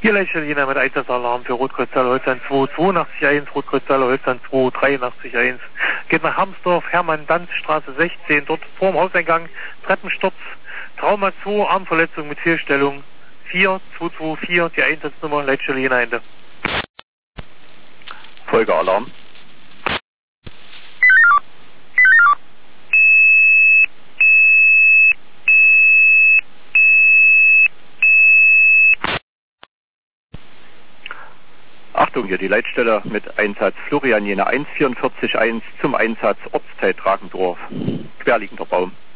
Hier Leitstelle Jena mit Einsatzsalarm für Rotkreuztal Holstein 2, 82.1, Rotkreuztal Holstein 2, 83.1. Geht nach Hamsdorf, Hermann-Danz-Straße 16, dort vorm Hauseingang, Treppensturz, Trauma 2, Armverletzung mit Fehlstellung 4224, die Einsatznummer Leitstelle Jena Ende. Folgealarm. Achtung, hier die Leitstelle mit Einsatz Florian Jena 1, 44.1 zum Einsatz Ortsteil Dragendorf. Querliegender Baum.